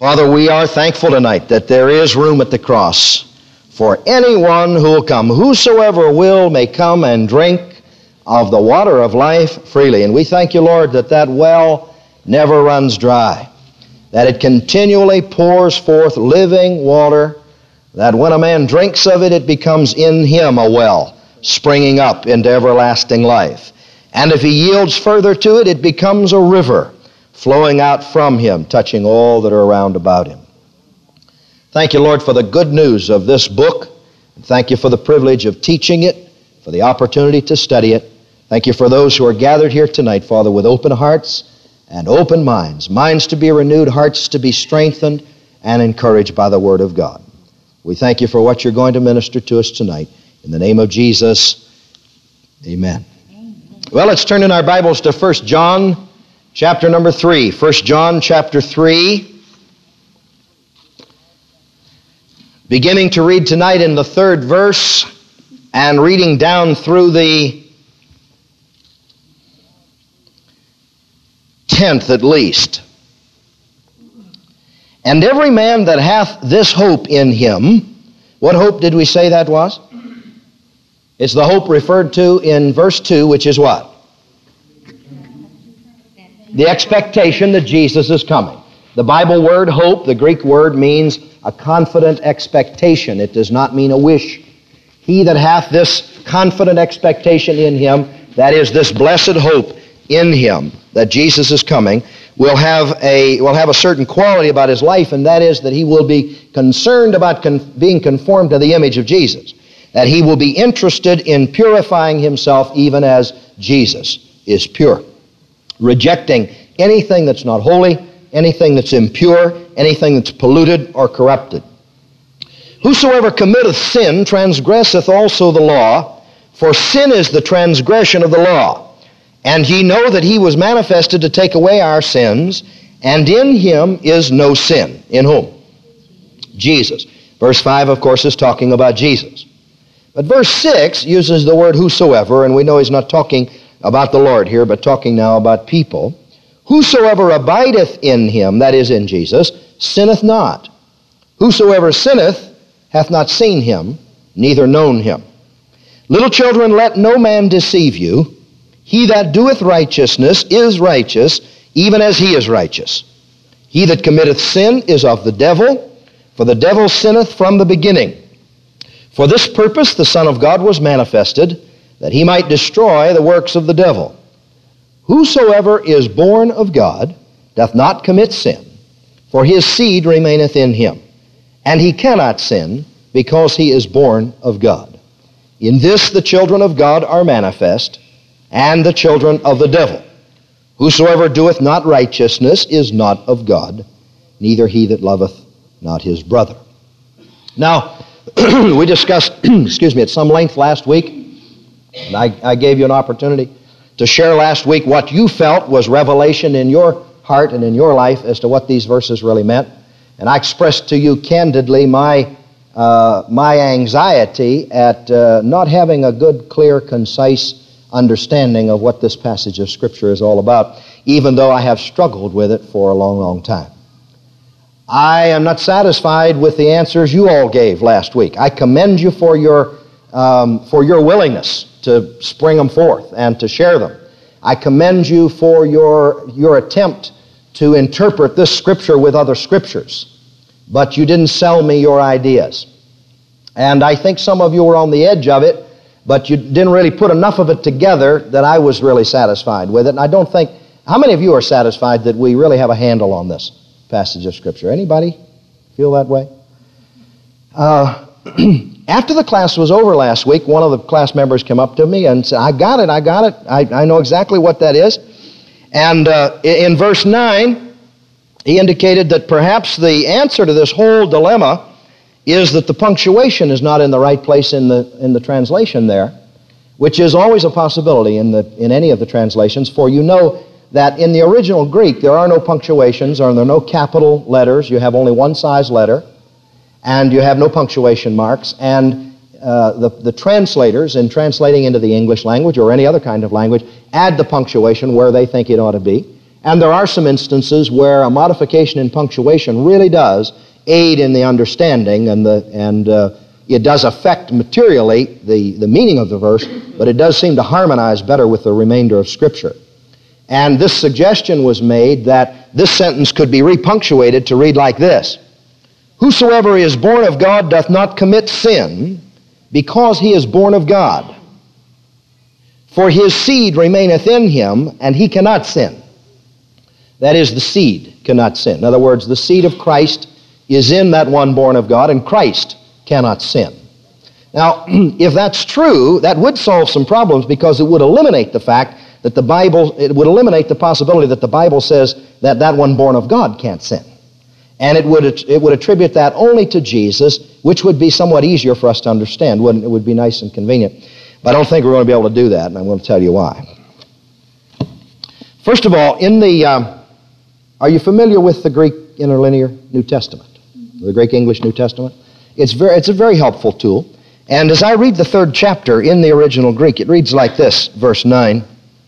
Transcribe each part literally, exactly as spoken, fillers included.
Father, we are thankful tonight that there is room at the cross for anyone who will come. Whosoever will may come and drink of the water of life freely. And we thank you, Lord, that that well never runs dry, that it continually pours forth living water, that when a man drinks of it, it becomes in him a well, springing up into everlasting life. And if he yields further to it, it becomes a river, flowing out from him, touching all that are around about him. Thank you, Lord, for the good news of this book. And thank you for the privilege of teaching it, for the opportunity to study it. Thank you for those who are gathered here tonight, Father, with open hearts and open minds, minds to be renewed, hearts to be strengthened and encouraged by the Word of God. We thank you for what you're going to minister to us tonight. In the name of Jesus, amen. Amen. Well, let's turn in our Bibles to First John chapter number three. First John chapter three. Beginning to read tonight in the third verse and reading down through the tenth at least. And every man that hath this hope in him, what hope did we say that was? It's the hope referred to in verse two, which is what? The expectation that Jesus is coming. The Bible word hope, the Greek word, means a confident expectation. It does not mean a wish. He that hath this confident expectation in him, that is this blessed hope in him that Jesus is coming, will have a will have a certain quality about his life, and that is that he will be concerned about con- being conformed to the image of Jesus. That he will be interested in purifying himself even as Jesus is pure. Rejecting anything that's not holy, anything that's impure, anything that's polluted or corrupted. Whosoever committeth sin transgresseth also the law, for sin is the transgression of the law. And ye know that he was manifested to take away our sins, and in him is no sin. In whom? Jesus. Verse five, of course, is talking about Jesus. But verse six uses the word whosoever, and we know he's not talking about the Lord here, but talking now about people. Whosoever abideth in him, that is in Jesus, sinneth not. Whosoever sinneth hath not seen him, neither known him. Little children, let no man deceive you. He that doeth righteousness is righteous, even as he is righteous. He that committeth sin is of the devil, for the devil sinneth from the beginning. For this purpose the Son of God was manifested, that he might destroy the works of the devil. Whosoever is born of God doth not commit sin, for his seed remaineth in him, and he cannot sin, because he is born of God. In this the children of God are manifest, and the children of the devil. Whosoever doeth not righteousness is not of God, neither he that loveth not his brother. Now, we discussed, excuse me, at some length last week, and I, I gave you an opportunity to share last week what you felt was revelation in your heart and in your life as to what these verses really meant. And I expressed to you candidly my, uh, my anxiety at uh, not having a good, clear, concise understanding of what this passage of Scripture is all about, even though I have struggled with it for a long, long time. I am not satisfied with the answers you all gave last week. I commend you for your, um, for your willingness to spring them forth and to share them. I commend you for your, your attempt to interpret this Scripture with other Scriptures, but you didn't sell me your ideas. And I think some of you were on the edge of it, but you didn't really put enough of it together that I was really satisfied with it. And I don't think, how many of you are satisfied that we really have a handle on this passage of Scripture? Anybody feel that way? Uh, after the class was over last week, one of the class members came up to me and said, I got it, I got it. I, I know exactly what that is. And uh, in verse nine, he indicated that perhaps the answer to this whole dilemma is that the punctuation is not in the right place in the in the translation there, which is always a possibility in the in any of the translations, for you know that in the original Greek there are no punctuations, or there are no capital letters. You have only one size letter, and you have no punctuation marks, and uh, the, the translators, in translating into the English language or any other kind of language, add the punctuation where they think it ought to be, And there are some instances where a modification in punctuation really does aid in the understanding, and, the, and uh, it does affect materially the, the meaning of the verse, but it does seem to harmonize better with the remainder of Scripture. And this suggestion was made that this sentence could be repunctuated to read like this: Whosoever is born of God doth not commit sin, because he is born of God. For his seed remaineth in him, and he cannot sin. That is, the seed cannot sin. In other words, the seed of Christ is in that one born of God, and Christ cannot sin. Now, if that's true, that would solve some problems, because it would eliminate the fact that the Bible, it would eliminate the possibility that the Bible says that that one born of God can't sin. And it would, it would attribute that only to Jesus, which would be somewhat easier for us to understand, wouldn't it? It would be nice and convenient. But I don't think we're going to be able to do that, and I'm going to tell you why. First of all, in the, um, are you familiar with the Greek Interlinear New Testament? The Greek English New Testament? It's, very, it's a very helpful tool. And as I read the third chapter in the original Greek, it reads like this, verse nine.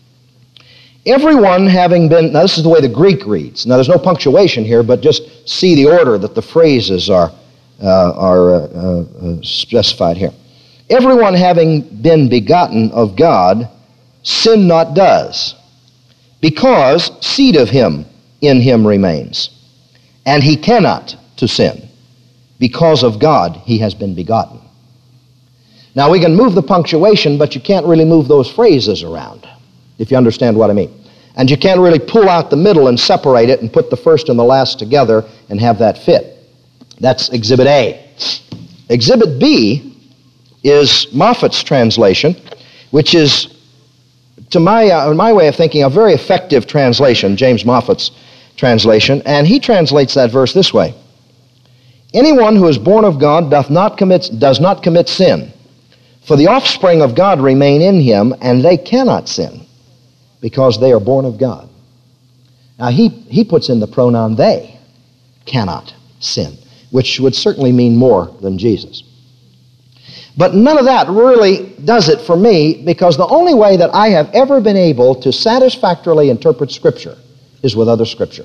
Everyone having been, now this is the way the Greek reads. Now there's no punctuation here, but just see the order that the phrases are, uh, are uh, uh, specified here. Everyone having been begotten of God, sin not does, because seed of him in him remains. And he cannot to sin, because of God he has been begotten. Now we can move the punctuation, but you can't really move those phrases around, if you understand what I mean. And you can't really pull out the middle and separate it and put the first and the last together and have that fit. That's Exhibit A. Exhibit B is Moffat's translation, which is, to my, uh, my way of thinking, a very effective translation, James Moffat's translation, and he translates that verse this way: Anyone who is born of God doth not commit, does not commit sin, for the offspring of God remain in him, and they cannot sin, because they are born of God. Now he, he puts in the pronoun they cannot sin, which would certainly mean more than Jesus. But none of that really does it for me, because the only way that I have ever been able to satisfactorily interpret Scripture is with other Scripture.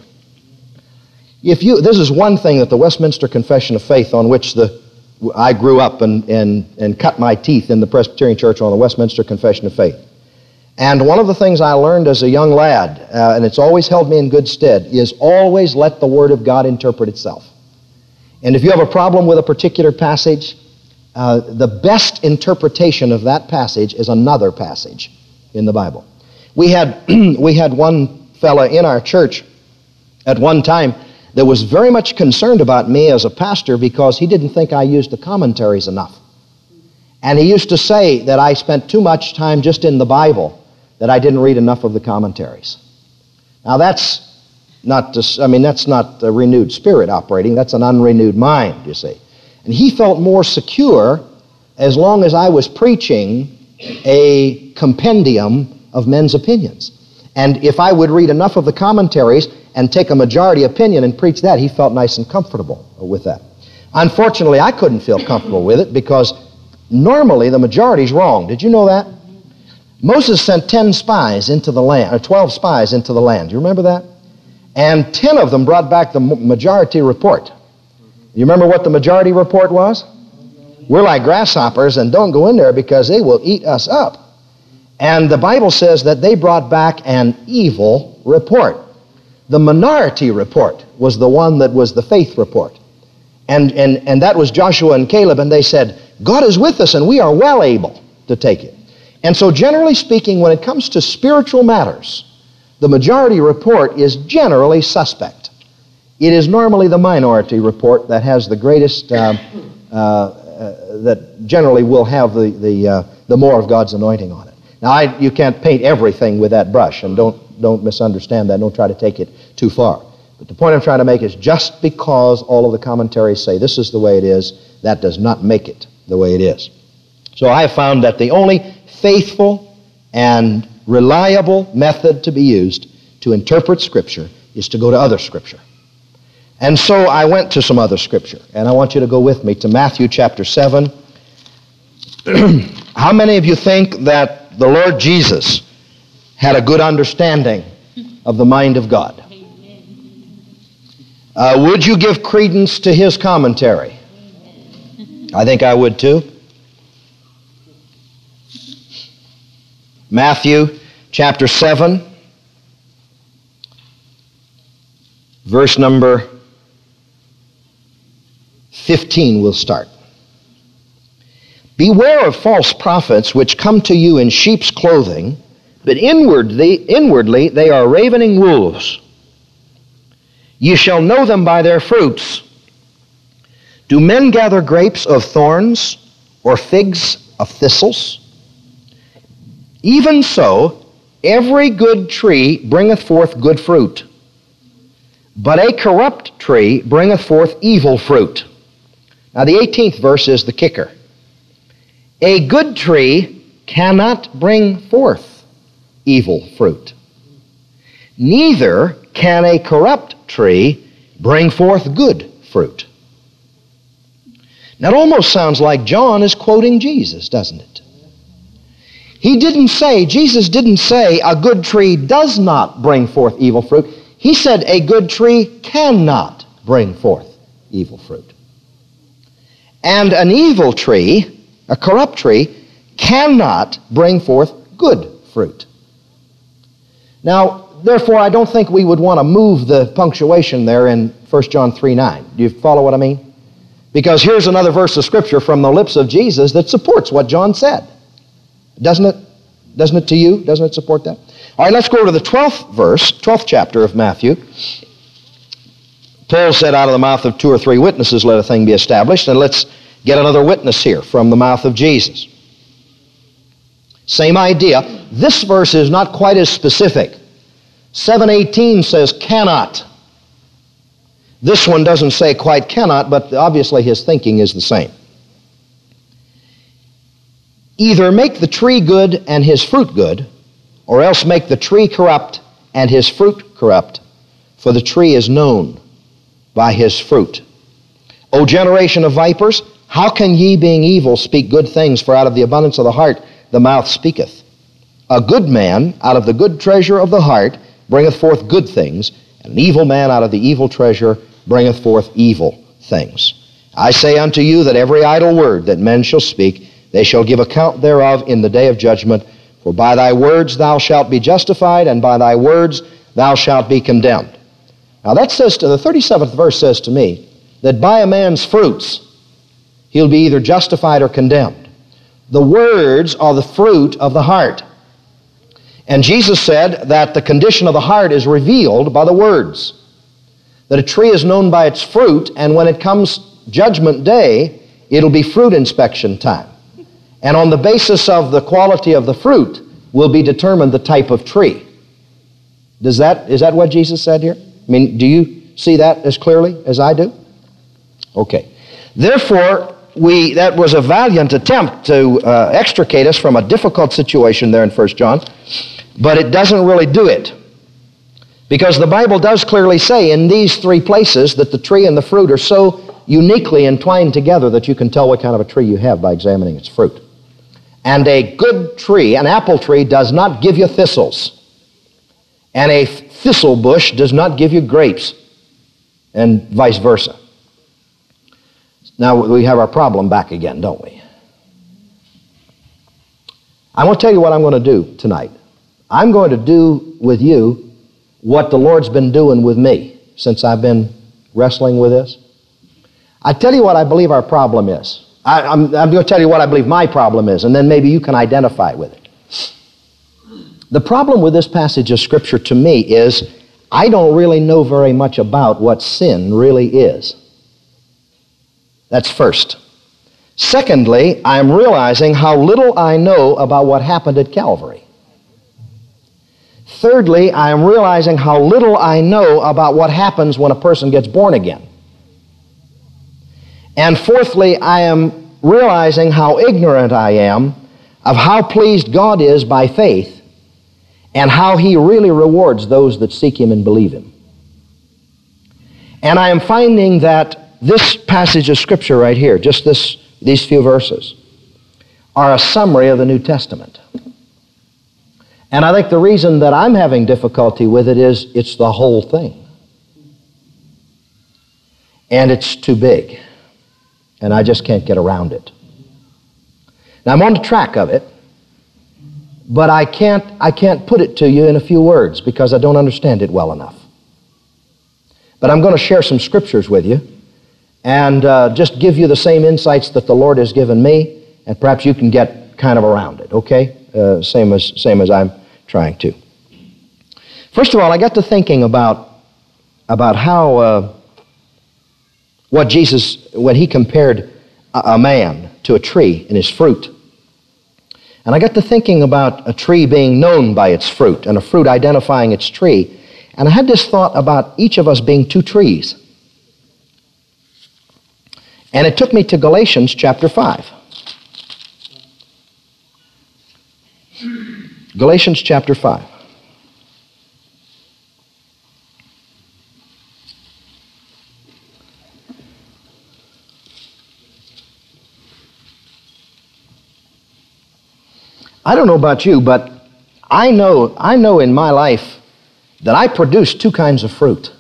If you, this is one thing that the Westminster Confession of Faith, on which the, I grew up and, and, and cut my teeth in the Presbyterian Church on the Westminster Confession of Faith. And one of the things I learned as a young lad, uh, and it's always held me in good stead, is always let the Word of God interpret itself. And if you have a problem with a particular passage, uh, the best interpretation of that passage is another passage in the Bible. We had, we had one fella in our church at one time that was very much concerned about me as a pastor, because he didn't think I used the commentaries enough. And he used to say that I spent too much time just in the Bible, that I didn't read enough of the commentaries. Now that's not, I mean, that's not a renewed spirit operating, that's an unrenewed mind, you see. And he felt more secure as long as I was preaching a compendium of men's opinions. And if I would read enough of the commentaries and take a majority opinion and preach that, he felt nice and comfortable with that. Unfortunately, I couldn't feel comfortable with it, because normally the majority's wrong. Did you know that? Moses sent ten spies into the land, or twelve spies into the land. Do you remember that? And ten of them brought back the majority report. You remember what the majority report was? We're like grasshoppers, and don't go in there because they will eat us up. And the Bible says that they brought back an evil report. The minority report was the one that was the faith report. And, and, and that was Joshua and Caleb, and they said, God is with us, and we are well able to take it. And so generally speaking, when it comes to spiritual matters, the majority report is generally suspect. It is normally the minority report that has the greatest, uh, uh, uh, that generally will have the, the, uh, the more of God's anointing on it. Now, I, you can't paint everything with that brush, and don't, don't misunderstand that. Don't try to take it too far. But the point I'm trying to make is, just because all of the commentaries say this is the way it is, that does not make it the way it is. So I have found that the only faithful and reliable method to be used to interpret Scripture is to go to other Scripture. And so I went to some other Scripture, and I want you to go with me to Matthew chapter seven. How many of you think that the Lord Jesus had a good understanding of the mind of God. Uh, would you give credence to his commentary? I think I would too. Matthew chapter seven, verse number fifteen we'll start. Beware of false prophets which come to you in sheep's clothing, but inwardly, inwardly they are ravening wolves. Ye shall know them by their fruits. Do men gather grapes of thorns, or figs of thistles? Even so, every good tree bringeth forth good fruit, but a corrupt tree bringeth forth evil fruit. Now the eighteenth verse is the kicker. A good tree cannot bring forth evil fruit. Neither can a corrupt tree bring forth good fruit. Now it almost sounds like John is quoting Jesus, doesn't it? He didn't say, Jesus didn't say a good tree does not bring forth evil fruit. He said a good tree cannot bring forth evil fruit. And an evil tree, a corrupt tree, cannot bring forth good fruit. Now, therefore, I don't think we would want to move the punctuation there in First John three nine. Do you follow what I mean? Because here's another verse of Scripture from the lips of Jesus that supports what John said. Doesn't it? Doesn't it to you? Doesn't it support that? All right, let's go to the twelfth verse, twelfth chapter of Matthew. Paul said, out of the mouth of two or three witnesses let a thing be established, and let's get another witness here from the mouth of Jesus. Same idea. This verse is not quite as specific. seven eighteen says cannot. This one doesn't say quite cannot, but obviously his thinking is the same. Either make the tree good and his fruit good, or else make the tree corrupt and his fruit corrupt, for the tree is known by his fruit. O generation of vipers, how can ye, being evil, speak good things? For out of the abundance of the heart the mouth speaketh. A good man out of the good treasure of the heart bringeth forth good things, and an evil man out of the evil treasure bringeth forth evil things. I say unto you that every idle word that men shall speak, they shall give account thereof in the day of judgment. For by thy words thou shalt be justified, and by thy words thou shalt be condemned. Now that says to, the thirty-seventh verse says to me, that by a man's fruits he'll be either justified or condemned. The words are the fruit of the heart. And Jesus said that the condition of the heart is revealed by the words. That a tree is known by its fruit, and when it comes judgment day, it'll be fruit inspection time. And on the basis of the quality of the fruit will be determined the type of tree. Does that, is that what Jesus said here? I mean, do you see that as clearly as I do? Okay. Therefore, we, that was a valiant attempt to uh, extricate us from a difficult situation there in First John, but it doesn't really do it. Because the Bible does clearly say in these three places that the tree and the fruit are so uniquely entwined together that you can tell what kind of a tree you have by examining its fruit. And a good tree, an apple tree, does not give you thistles. And a thistle bush does not give you grapes, and vice versa. Now we have our problem back again, don't we? I want to tell you what I'm going to do tonight. I'm going to do with you what the Lord's been doing with me since I've been wrestling with this. I tell you what I believe our problem is. I, I'm, I'm going to tell you what I believe my problem is, and then maybe you can identify with it. The problem with this passage of Scripture to me is I don't really know very much about what sin really is. That's first. Secondly, I'm realizing how little I know about what happened at Calvary. Thirdly, I am realizing how little I know about what happens when a person gets born again. And fourthly, I am realizing how ignorant I am of how pleased God is by faith and how He really rewards those that seek Him and believe Him. And I am finding that this passage of Scripture right here, just this, these few verses, are a summary of the New Testament. And I think the reason that I'm having difficulty with it is it's the whole thing. And it's too big. And I just can't get around it. Now, I'm on the track of it, but I can't, I can't put it to you in a few words because I don't understand it well enough. But I'm going to share some scriptures with you and uh, just give you the same insights that the Lord has given me, and perhaps you can get kind of around it, okay? Uh, same as, same as I'm trying to. First of all, I got to thinking about, about how, uh, what Jesus, when he compared a, a man to a tree and his fruit. And I got to thinking about a tree being known by its fruit and a fruit identifying its tree. And I had this thought about each of us being two trees. And it took me to Galatians chapter five. Galatians chapter five. I don't know about you, but I know, I know in my life that I produce two kinds of fruit.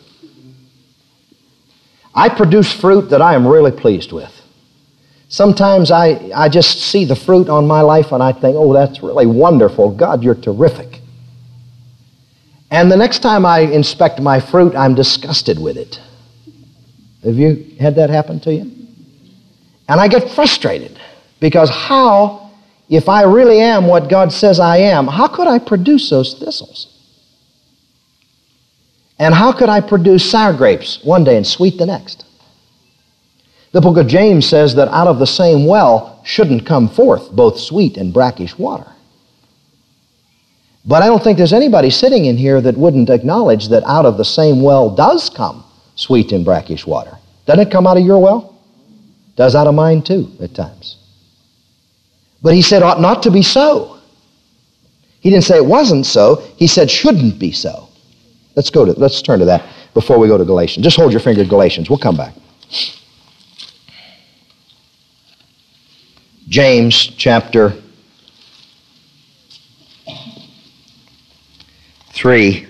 I produce fruit that I am really pleased with. Sometimes I, I just see the fruit on my life and I think, oh, that's really wonderful. God, you're terrific. And the next time I inspect my fruit, I'm disgusted with it. Have you had that happen to you? And I get frustrated because how, if I really am what God says I am, how could I produce those thistles? And how could I produce sour grapes one day and sweet the next? The book of James says that out of the same well shouldn't come forth both sweet and brackish water. But I don't think there's anybody sitting in here that wouldn't acknowledge that out of the same well does come sweet and brackish water. Doesn't it come out of your well? Does out of mine too at times. But he said ought not to be so. He didn't say it wasn't so. He said shouldn't be so. Let's go to, let's turn to that before we go to Galatians. Just hold your finger at Galatians. We'll come back. James chapter three.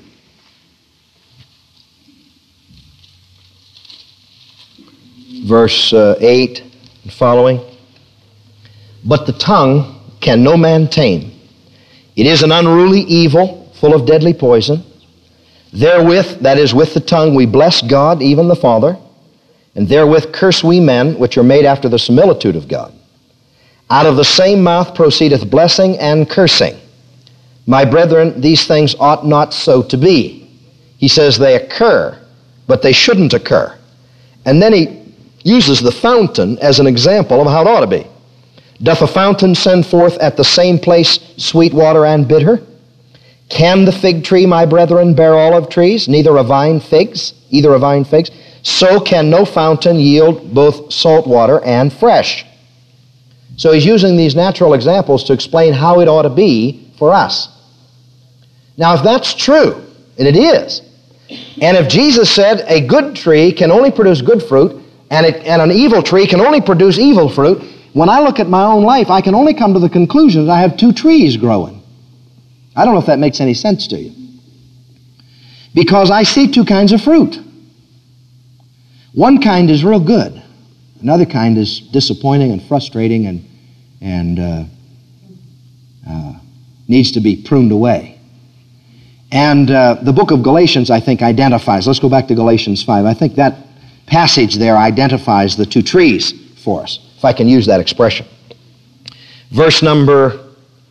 Verse uh, eight and following. But the tongue can no man tame. It is an unruly evil, full of deadly poison. Therewith, that is with the tongue, we bless God, even the Father, and therewith curse we men, which are made after the similitude of God. Out of the same mouth proceedeth blessing and cursing. My brethren, these things ought not so to be. He says they occur, but they shouldn't occur. And then he uses the fountain as an example of how it ought to be. Doth a fountain send forth at the same place sweet water and bitter? Can the fig tree, my brethren, bear olive trees, neither a vine figs, either a vine figs? So can no fountain yield both salt water and fresh. So he's using these natural examples to explain how it ought to be for us. Now, if that's true, and it is, and if Jesus said a good tree can only produce good fruit, and, it, and an evil tree can only produce evil fruit, when I look at my own life, I can only come to the conclusion that I have two trees growing. I don't know if that makes any sense to you. Because I see two kinds of fruit. One kind is real good. Another kind is disappointing and frustrating and, and uh, uh, needs to be pruned away. And uh, the book of Galatians, I think, identifies. Let's go back to Galatians five. I think that passage there identifies the two trees for us, if I can use that expression. Verse number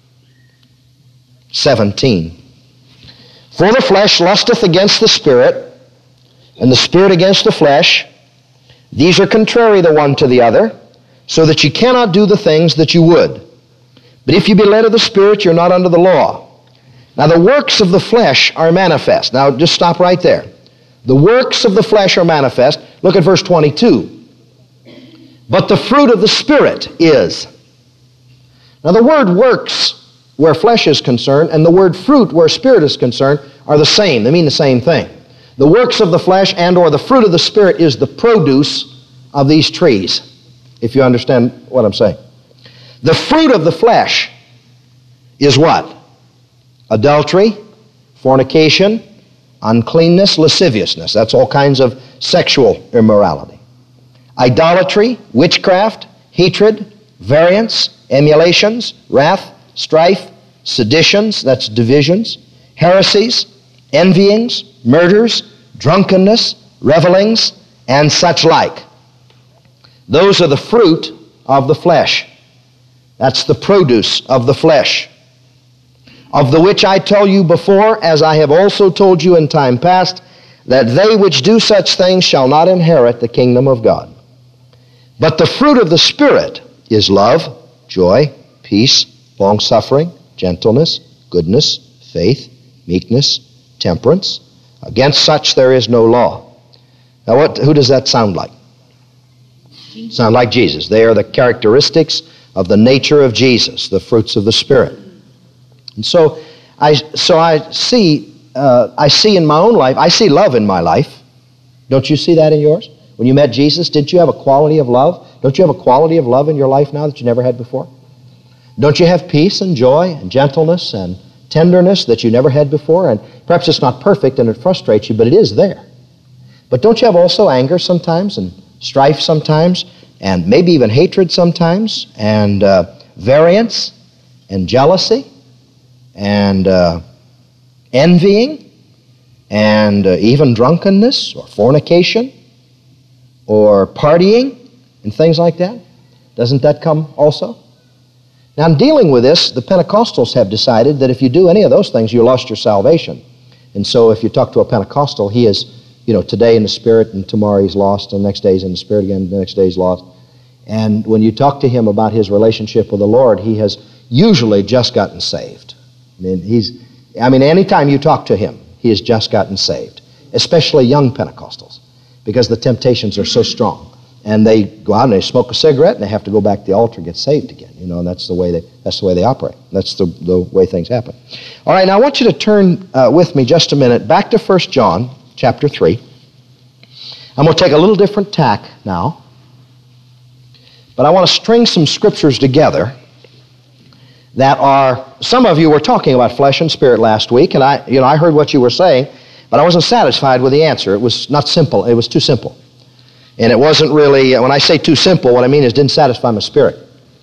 seventeen. For the flesh lusteth against the Spirit, and the Spirit against the flesh. These are contrary the one to the other, so that you cannot do the things that you would. But if you be led of the Spirit, you're not under the law. Now the works of the flesh are manifest. Now just stop right there. The works of the flesh are manifest. Look at verse twenty-two. But the fruit of the Spirit is. Now the word works where flesh is concerned and the word fruit where spirit is concerned are the same. They mean the same thing. The works of the flesh and or the fruit of the Spirit is the produce of these trees, if you understand what I'm saying. The fruit of the flesh is what? adultery, fornication, uncleanness, lasciviousness. That's all kinds of sexual immorality. Idolatry, witchcraft, hatred, variance, emulations, wrath, strife, seditions, that's divisions, heresies, envyings, murders, drunkenness, revelings, and such like. Those are the fruit of the flesh. That's the produce of the flesh. Of the which I tell you before, as I have also told you in time past, that they which do such things shall not inherit the kingdom of God. But the fruit of the Spirit is love, joy, peace, long-suffering, gentleness, goodness, faith, meekness, temperance. Against such there is no law. Now, what, who does that sound like? Jesus. Sound like Jesus. They are the characteristics of the nature of Jesus, the fruits of the Spirit. And so I, so I see, uh, I see in my own life, I see love in my life. Don't you see that in yours? When you met Jesus, didn't you have a quality of love? Don't you have a quality of love in your life now that you never had before? Don't you have peace and joy and gentleness and tenderness that you never had before? And perhaps it's not perfect and it frustrates you, but it is there. But don't you have also anger sometimes and strife sometimes and maybe even hatred sometimes and uh, variance and jealousy and uh, envying and uh, even drunkenness or fornication or partying and things like that? Doesn't that come also? Now, in dealing with this, the Pentecostals have decided that if you do any of those things, you lost your salvation. And so if you talk to a Pentecostal, he is, you know, today in the Spirit and tomorrow he's lost, and the next day he's in the Spirit again, the next day he's lost. And when you talk to him about his relationship with the Lord, he has usually just gotten saved. I mean, he's, I mean, anytime you talk to him, he has just gotten saved, especially young Pentecostals, because the temptations are so strong. And they go out and they smoke a cigarette and they have to go back to the altar and get saved again. You know, and that's the way they that's the way they operate. That's the, the way things happen. All right, now I want you to turn uh, with me just a minute back to First John chapter three. I'm going to take a little different tack now. But I want to string some scriptures together that are, some of you were talking about flesh and spirit last week, and I, you know, I heard what you were saying, but I wasn't satisfied with the answer. It was not simple. It was too simple. And it wasn't really, when I say too simple, what I mean is didn't satisfy my spirit.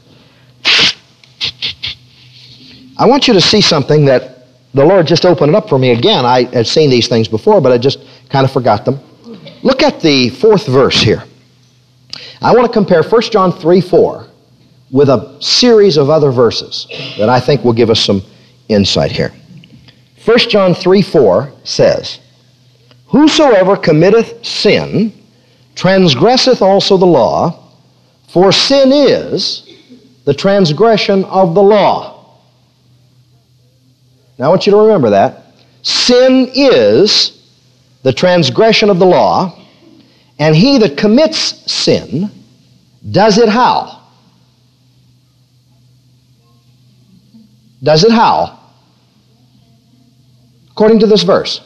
I want you to see something that the Lord just opened it up for me again. I had seen these things before, but I just kind of forgot them. Look at the fourth verse here. I want to compare First John three four with a series of other verses that I think will give us some insight here. First John three four says, "Whosoever committeth sin transgresseth also the law, for sin is the transgression of the law." Now I want you to remember that. Sin is the transgression of the law, and he that commits sin does it how? Does it how? According to this verse.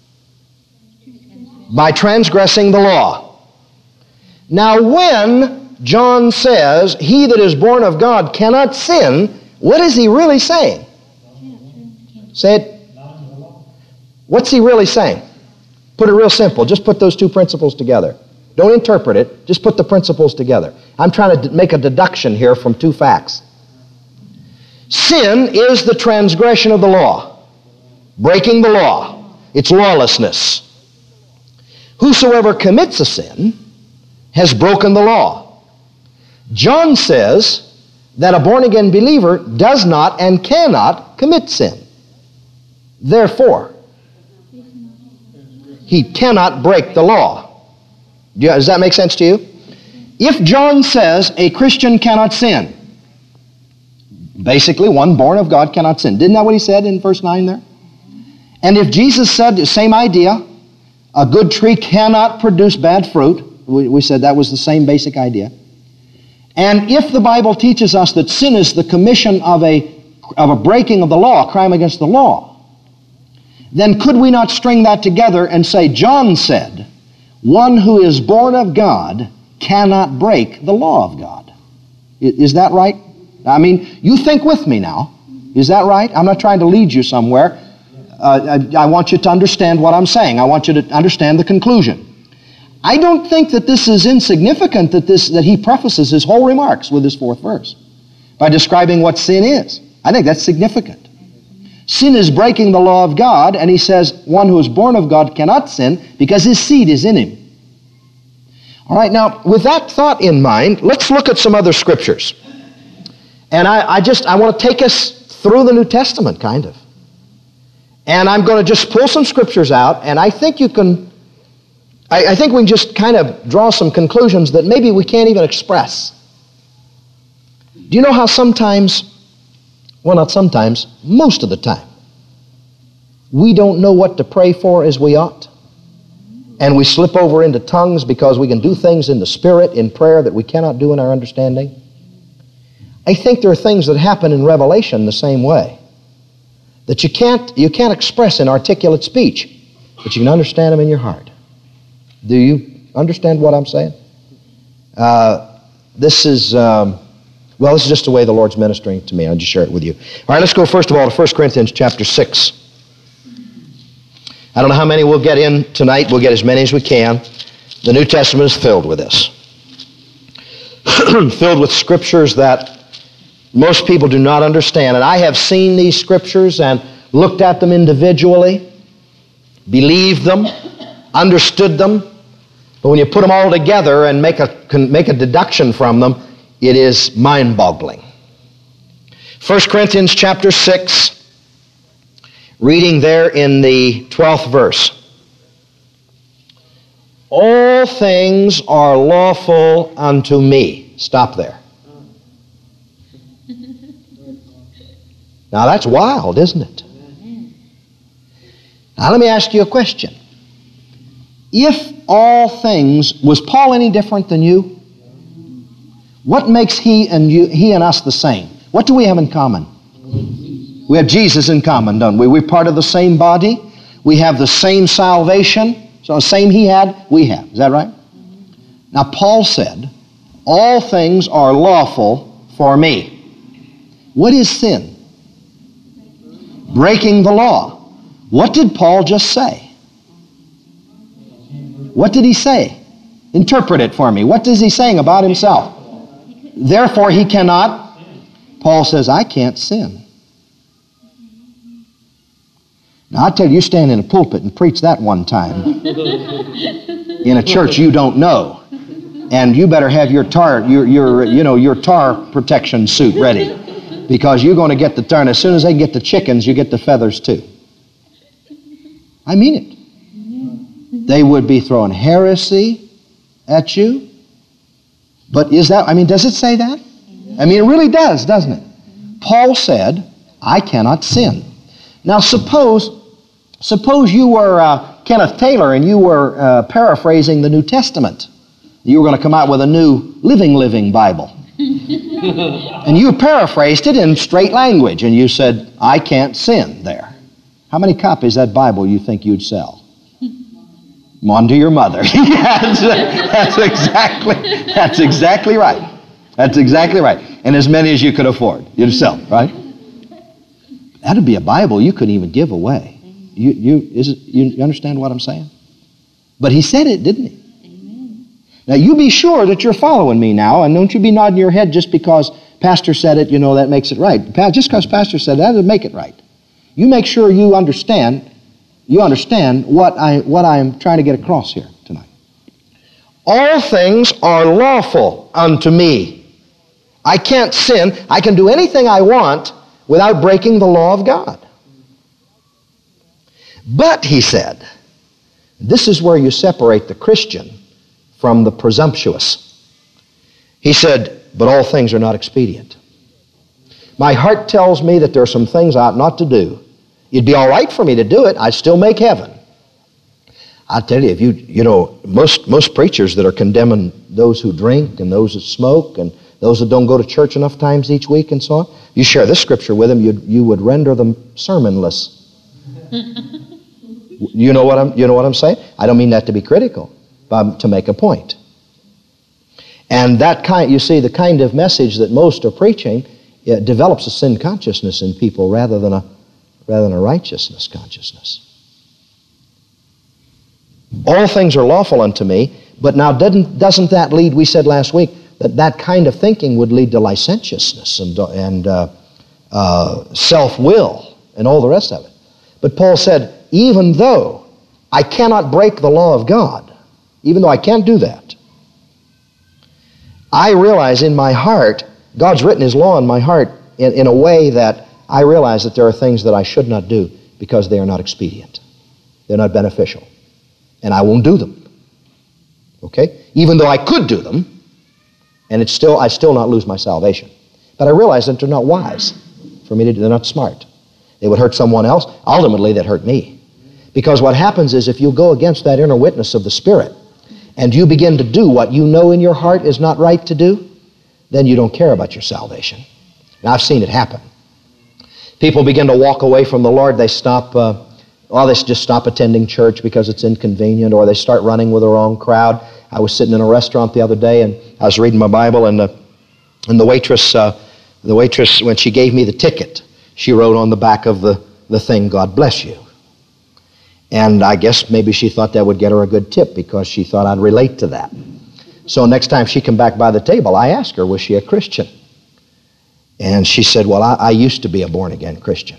By transgressing the law. Now when John says, he that is born of God cannot sin, what is he really saying? Say it. What's he really saying? Put it real simple. Just put those two principles together. Don't interpret it. Just put the principles together. I'm trying to make a deduction here from two facts. Sin is the transgression of the law. Breaking the law. It's lawlessness. Whosoever commits a sin has broken the law. John says that a born-again believer does not and cannot commit sin. Therefore, he cannot break the law. Does that make sense to you? If John says a Christian cannot sin, basically one born of God cannot sin. Didn't that what he said in verse nine there? And if Jesus said the same idea, a good tree cannot produce bad fruit, we, we said that was the same basic idea. And if the Bible teaches us that sin is the commission of a, of a breaking of the law, a crime against the law, then could we not string that together and say, John said, one who is born of God cannot break the law of God. Is that right? I mean, you think with me now. Is that right? I'm not trying to lead you somewhere. Uh, I, I want you to understand what I'm saying. I want you to understand the conclusion. I don't think that this is insignificant, that, this, that he prefaces his whole remarks with this fourth verse by describing what sin is. I think that's significant. Sin is breaking the law of God, and he says one who is born of God cannot sin because his seed is in him. All right, now, with that thought in mind, let's look at some other scriptures. And I, I just, I want to take us through the New Testament, kind of. And I'm going to just pull some scriptures out, and I think you can, I, I think we can just kind of draw some conclusions that maybe we can't even express. Do you know how sometimes, well, not sometimes, most of the time, we don't know what to pray for as we ought? And we slip over into tongues because we can do things in the Spirit, in prayer, that we cannot do in our understanding. I think there are things that happen in Revelation the same way, that you can't, you can't express in articulate speech, but you can understand them in your heart. Do you understand what I'm saying? Uh, this is, um, well, this is just the way the Lord's ministering to me. I'll just share it with you. All right, let's go first of all to First Corinthians chapter six. I don't know how many we'll get in tonight. We'll get as many as we can. The New Testament is filled with this. Filled with scriptures that most people do not understand. And I have seen these scriptures and looked at them individually, believed them, understood them. But when you put them all together and make a, make a deduction from them, it is mind-boggling. First Corinthians chapter six, reading there in the twelfth verse. All things are lawful unto me. Stop there. Now that's wild, isn't it? Now let me ask you a question. If all things, was Paul any different than you? What makes he and you, he and us the same? What do we have in common? We have Jesus in common, don't we? We're part of the same body. We have the same salvation. So the same he had, we have. Is that right? Now Paul said, all things are lawful for me. What is sin? Breaking the law. What did Paul just say? What did he say? Interpret it for me. What is he saying about himself? Therefore he cannot. Paul says, I can't sin. Now I tell you, you stand in a pulpit and preach that one time in a church you don't know, and you better have your tar, your, your, you know, your tar protection suit ready, because you're going to get the tar, and as soon as they get the chickens, you get the feathers too. I mean it. They would be throwing heresy at you. But is that, I mean, does it say that? I mean, it really does, doesn't it? Paul said, I cannot sin. Now suppose, suppose you were uh, Kenneth Taylor and you were uh, paraphrasing the New Testament. You were going to come out with a new Living Living Bible. And you paraphrased it in straight language and you said, I can't sin there. How many copies of that Bible you think you'd sell? On to your mother. that's, that's exactly, that's exactly right. That's exactly right. And as many as you could afford, you'd sell, right? That'd be a Bible you couldn't even give away. You, you, is it, you understand what I'm saying? But he said it, didn't he? Amen. Now you be sure that you're following me now, and don't you be nodding your head just because Pastor said it, you know, that makes it right. Just because Pastor said that doesn't make it right. You make sure you understand You understand what, I, what I'm trying to get across here tonight. All things are lawful unto me. I can't sin. I can do anything I want without breaking the law of God. But, he said, this is where you separate the Christian from the presumptuous. He said, but all things are not expedient. My heart tells me that there are some things I ought not to do. It'd be all right for me to do it. I'd still make heaven. I tell you, if you, you know, most, most preachers that are condemning those who drink and those that smoke and those that don't go to church enough times each week and so on, you share this scripture with them, you you would render them sermonless. You know what I'm, you know what I'm saying? I don't mean that to be critical, but to make a point. And that kind, you see, the kind of message that most are preaching it develops a sin consciousness in people rather than a, rather than a righteousness consciousness. All things are lawful unto me, but now doesn't, doesn't that lead, we said last week, that that kind of thinking would lead to licentiousness and, and uh, uh, self-will and all the rest of it. But Paul said, even though I cannot break the law of God, even though I can't do that, I realize in my heart, God's written His law in my heart in, in a way that I realize that there are things that I should not do because they are not expedient. They're not beneficial. And I won't do them. Okay? Even though I could do them, and it's still, I still not lose my salvation. But I realize that they're not wise for me to do. They're not smart. They would hurt someone else. Ultimately, they'd hurt me. Because what happens is if you go against that inner witness of the Spirit and you begin to do what you know in your heart is not right to do, then you don't care about your salvation. And I've seen it happen. People begin to walk away from the Lord. They stop, uh, well, they just stop attending church because it's inconvenient, or they start running with the wrong crowd. I was sitting in a restaurant the other day, and I was reading my Bible, and the, and the waitress, uh, the waitress, when she gave me the ticket, she wrote on the back of the, the thing, God bless you. And I guess maybe she thought that would get her a good tip because she thought I'd relate to that. So next time she came back by the table, I asked her, was she a Christian? And she said, well, I, I used to be a born-again Christian.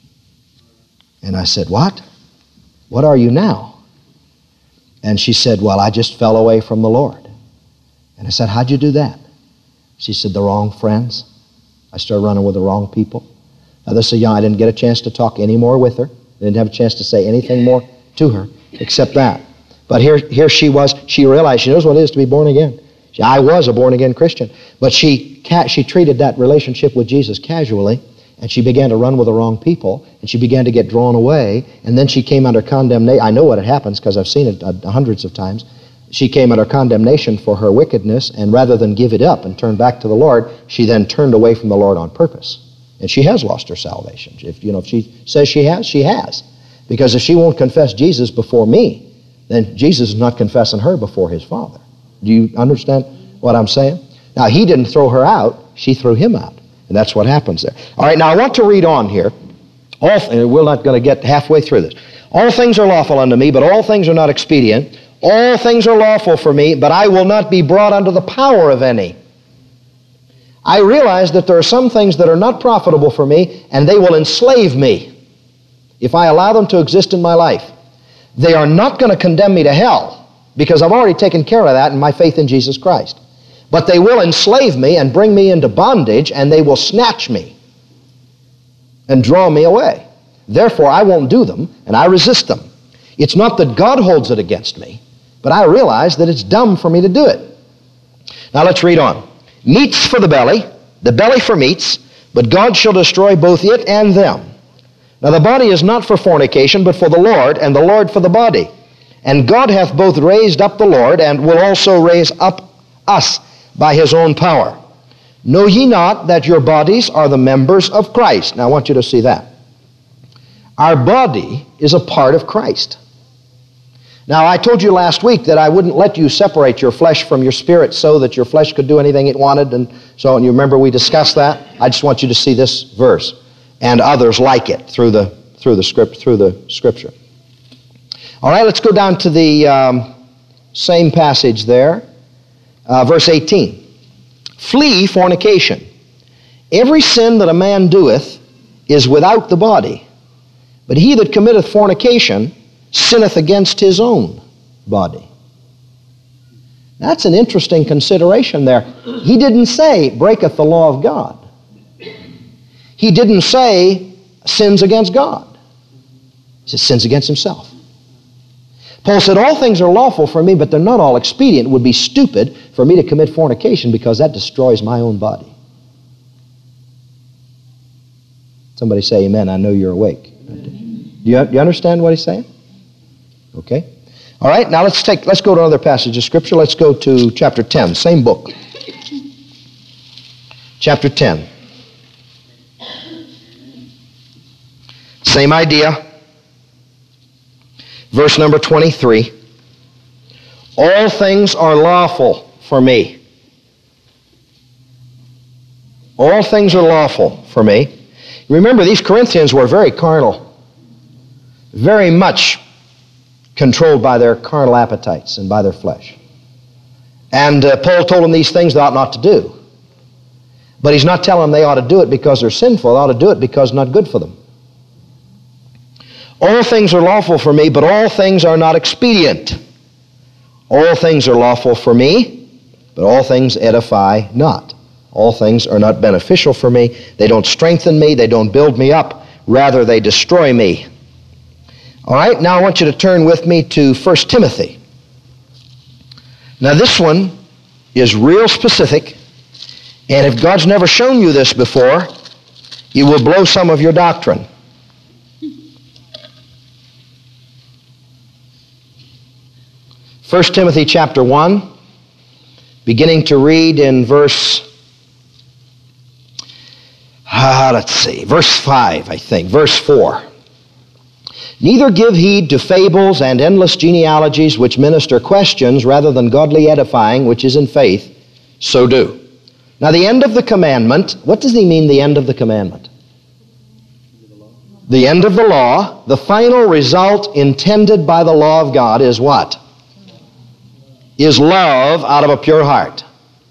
And I said, what? What are you now? And she said, well, I just fell away from the Lord. And I said, how'd you do that? She said, the wrong friends. I started running with the wrong people. Now, this is young. I didn't get a chance to talk any more with her. I didn't have a chance to say anything more to her except that. But here, here she was. She realized she knows what it is to be born again. She, I was a born-again Christian. But she, she treated that relationship with Jesus casually, and she began to run with the wrong people, and she began to get drawn away, and then she came under condemnation. I know what it happens because I've seen it uh, hundreds of times. She came under condemnation for her wickedness, and rather than give it up and turn back to the Lord, she then turned away from the Lord on purpose. And she has lost her salvation. If, you know, if she says she has, she has. Because if she won't confess Jesus before me, then Jesus is not confessing her before His Father. Do you understand what I'm saying? Now, He didn't throw her out. She threw him out. And that's what happens there. All right, now I want to read on here. All, we're not going to get halfway through this. All things are lawful unto me, but all things are not expedient. All things are lawful for me, but I will not be brought under the power of any. I realize that there are some things that are not profitable for me, and they will enslave me if I allow them to exist in my life. They are not going to condemn me to hell, because I've already taken care of that in my faith in Jesus Christ. But they will enslave me and bring me into bondage, and they will snatch me and draw me away. Therefore, I won't do them, and I resist them. It's not that God holds it against me, but I realize that it's dumb for me to do it. Now let's read on. Meats for the belly, the belly for meats, but God shall destroy both it and them. Now the body is not for fornication, but for the Lord, and the Lord for the body. And God hath both raised up the Lord, and will also raise up us by His own power. Know ye not that your bodies are the members of Christ? Now I want you to see that. Our body is a part of Christ. Now, I told you last week that I wouldn't let you separate your flesh from your spirit so that your flesh could do anything it wanted, and so on. You remember we discussed that? I just want you to see this verse and others like it through the through the script through the scripture. All right, let's go down to the um, same passage there, uh, verse eighteen. Flee fornication. Every sin that a man doeth is without the body, but he that committeth fornication sinneth against his own body. That's an interesting consideration there. He didn't say, breaketh the law of God. He didn't say, sins against God. He said, sins against himself. Paul said, all things are lawful for me, but they're not all expedient. It would be stupid for me to commit fornication because that destroys my own body. Somebody say amen. I know you're awake. Do you, do you understand what he's saying? Okay. All right, now let's take let's go to another passage of Scripture. Let's go to chapter ten, same book. Chapter ten. Same idea. Verse number twenty-three. All things are lawful for me. All things are lawful for me. Remember, these Corinthians were very carnal, very much controlled by their carnal appetites and by their flesh. And uh, Paul told them these things they ought not to do. But he's not telling them they ought to do it because they're sinful. They ought to do it because it's not good for them. All things are lawful for me, but all things are not expedient. All things are lawful for me, but all things edify not. All things are not beneficial for me. They don't strengthen me. They don't build me up. Rather, they destroy me. All right, now I want you to turn with me to First Timothy. Now this one is real specific, and if God's never shown you this before, it will blow some of your doctrine. First Timothy chapter one, beginning to read in verse, uh, let's see, verse five, I think, verse four. Neither give heed to fables and endless genealogies which minister questions rather than godly edifying, which is in faith, so do. Now the end of the commandment, what does he mean, the end of the commandment? The end of the law, the final result intended by the law of God is what? Is love out of a pure heart.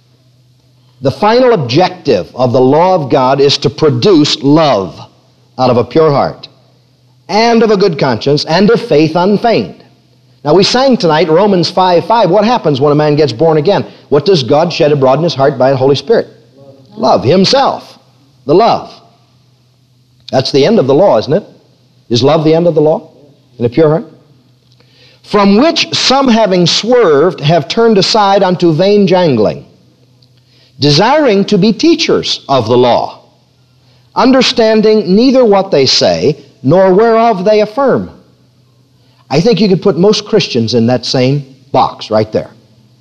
The final objective of the law of God is to produce love out of a pure heart, and of a good conscience, and of faith unfeigned. Now we sang tonight Romans five five. What happens when a man gets born again? What does God shed abroad in his heart by the Holy Spirit? Love. Love, himself. The love. That's the end of the law, isn't it? Is love the end of the law? In a pure heart? From which some having swerved have turned aside unto vain jangling, desiring to be teachers of the law, understanding neither what they say, nor whereof they affirm. I think you could put most Christians in that same box right there.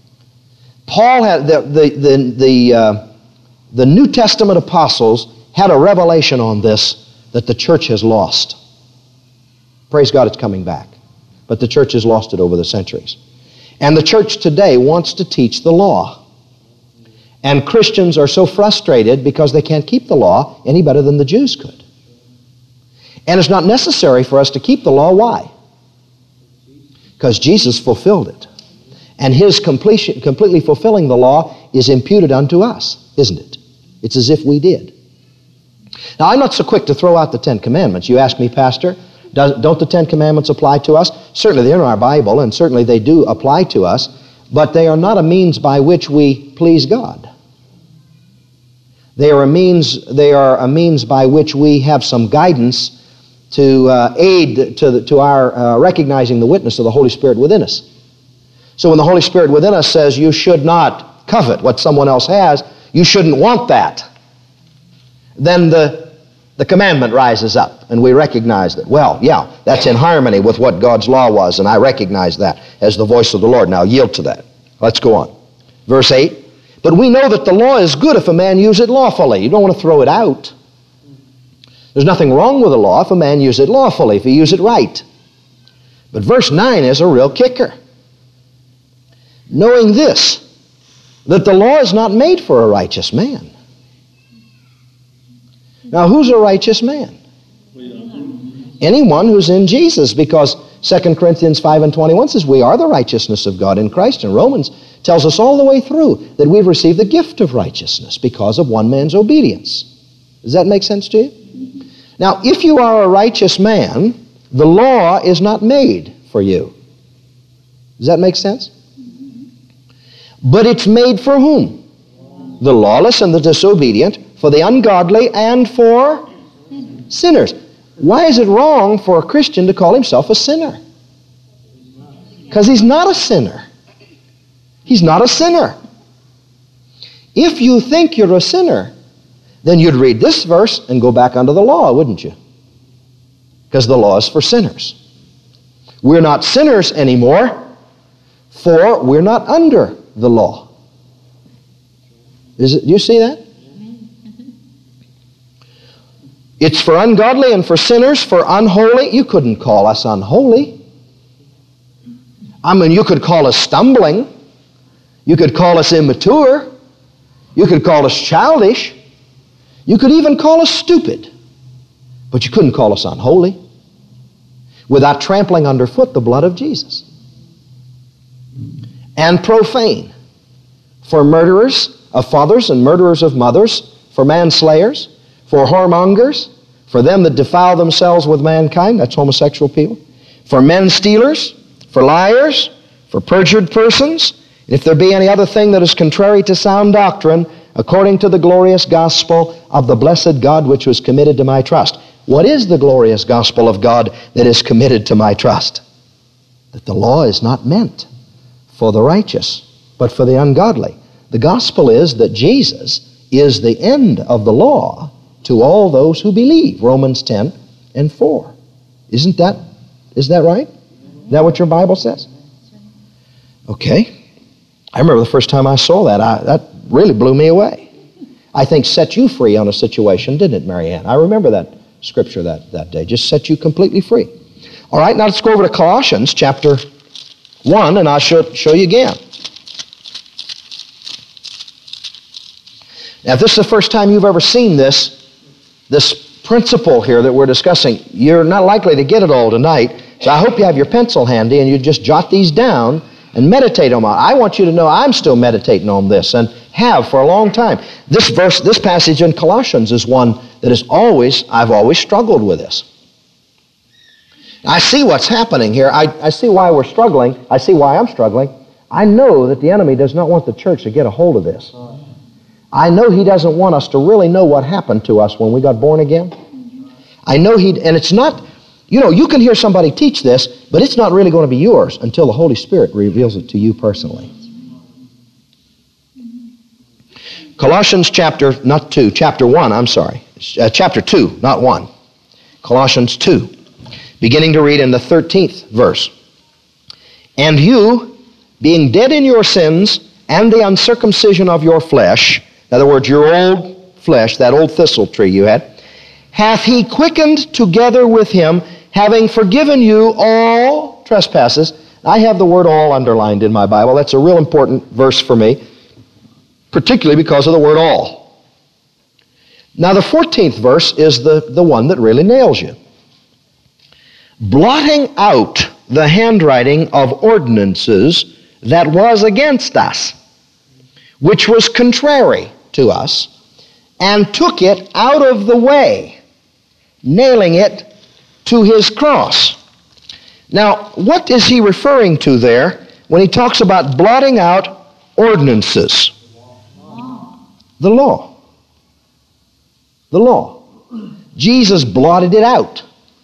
Paul had, the, the, the, the, uh, the New Testament apostles had a revelation on this that the church has lost. Praise God, it's coming back. But the church has lost it over the centuries. And the church today wants to teach the law. And Christians are so frustrated because they can't keep the law any better than the Jews could. And it's not necessary for us to keep the law. Why? Because Jesus fulfilled it. And His completion, completely fulfilling the law is imputed unto us, isn't it? It's as if we did. Now, I'm not so quick to throw out the Ten Commandments. You ask me, Pastor, does, don't the Ten Commandments apply to us? Certainly they're in our Bible, and certainly they do apply to us, but they are not a means by which we please God. They are a means, they are a means by which we have some guidance to uh, aid to, the, to our uh, recognizing the witness of the Holy Spirit within us. So when the Holy Spirit within us says you should not covet what someone else has, you shouldn't want that, then the, the commandment rises up and we recognize that, well, yeah, that's in harmony with what God's law was, and I recognize that as the voice of the Lord. Now yield to that. Let's go on. Verse eight, but we know that the law is good if a man use it lawfully. You don't want to throw it out. There's nothing wrong with the law if a man use it lawfully, if he use it right. But verse nine is a real kicker. Knowing this, that the law is not made for a righteous man. Now, who's a righteous man? Anyone who's in Jesus, because Second Corinthians five and twenty-one says we are the righteousness of God in Christ, and Romans tells us all the way through that we've received the gift of righteousness because of one man's obedience. Does that make sense to you? Now, if you are a righteous man, the law is not made for you. Does that make sense? But it's made for whom? The lawless and the disobedient, for the ungodly, and for sinners. Why is it wrong for a Christian to call himself a sinner? Because he's not a sinner. He's not a sinner. If you think you're a sinner, then you'd read this verse and go back under the law, wouldn't you? Because the law is for sinners. We're not sinners anymore, for we're not under the law. Is it, do you see that? It's for ungodly and for sinners, for unholy. You couldn't call us unholy. I mean, you could call us stumbling. You could call us immature. You could call us childish. You could even call us stupid, but you couldn't call us unholy without trampling underfoot the blood of Jesus. And profane, for murderers of fathers and murderers of mothers, for manslayers, for whoremongers, for them that defile themselves with mankind, that's homosexual people, for men stealers, for liars, for perjured persons, and if there be any other thing that is contrary to sound doctrine, according to the glorious gospel of the blessed God which was committed to my trust. What is the glorious gospel of God that is committed to my trust? That the law is not meant for the righteous, but for the ungodly. The gospel is that Jesus is the end of the law to all those who believe. Romans ten and four. Isn't that, is that right? Is that what your Bible says? Okay. I remember the first time I saw that, I, that really blew me away. I think set you free on a situation, didn't it, Mary Ann? I remember that scripture that, that day. Just set you completely free. All right, now let's go over to Colossians chapter one, and I'll show, show you again. Now, if this is the first time you've ever seen this, this principle here that we're discussing, you're not likely to get it all tonight, so I hope you have your pencil handy and you just jot these down and meditate on it. I want you to know I'm still meditating on this and have for a long time. This verse, this passage in Colossians is one that is always, I've always struggled with this. I see what's happening here. I, I see why we're struggling. I see why I'm struggling. I know that the enemy does not want the church to get a hold of this. I know he doesn't want us to really know what happened to us when we got born again. I know he, and it's not, you know, you can hear somebody teach this, but it's not really going to be yours until the Holy Spirit reveals it to you personally. Colossians chapter, not two, chapter one, I'm sorry. Uh, chapter two, not one. Colossians two, beginning to read in the thirteenth verse. And you, being dead in your sins and the uncircumcision of your flesh, in other words, your old flesh, that old thistle tree you had, hath he quickened together with him, having forgiven you all trespasses. I have the word all underlined in my Bible. That's a real important verse for me, particularly because of the word all. Now the fourteenth verse is the, the one that really nails you. Blotting out the handwriting of ordinances that was against us, which was contrary to us, and took it out of the way, nailing it to his cross. Now, what is he referring to there when he talks about blotting out ordinances? The law. The law. Jesus blotted it out.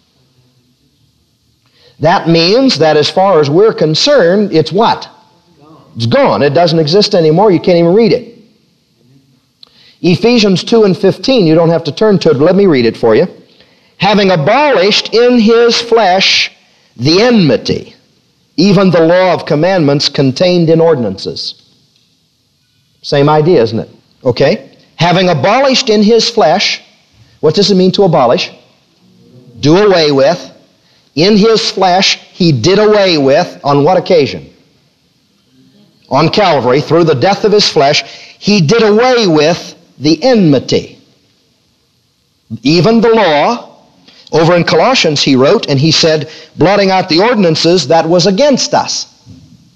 That means that as far as we're concerned, it's what? It's gone. It doesn't exist anymore. You can't even read it. Ephesians two and fifteen, you don't have to turn to it, but let me read it for you. Having abolished in his flesh the enmity, even the law of commandments contained in ordinances. Same idea, isn't it? Okay. Having abolished in his flesh, what does it mean to abolish? Do away with. In his flesh, he did away with, on what occasion? On Calvary, through the death of his flesh, he did away with the enmity. Even the law, over in Colossians he wrote, and he said, blotting out the ordinances that was against us.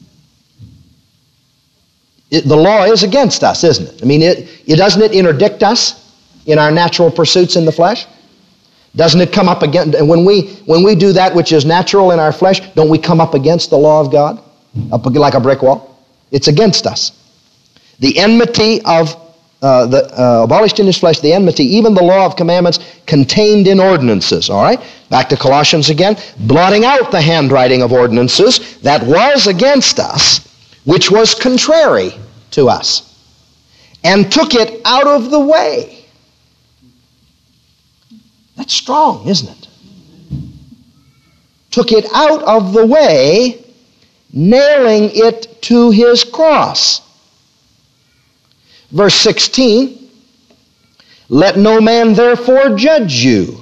It, the law is against us, isn't it? I mean, it, it doesn't it interdict us in our natural pursuits in the flesh? Doesn't it come up against, and when we, when we do that which is natural in our flesh, don't we come up against the law of God? Up like a brick wall? It's against us. The enmity of, uh, the uh, abolished in his flesh, the enmity, even the law of commandments contained in ordinances. All right? Back to Colossians again. Blotting out the handwriting of ordinances that was against us, which was contrary to us, and took it out of the way. That's strong, isn't it? Took it out of the way, nailing it to his cross. Verse sixteen, let no man therefore judge you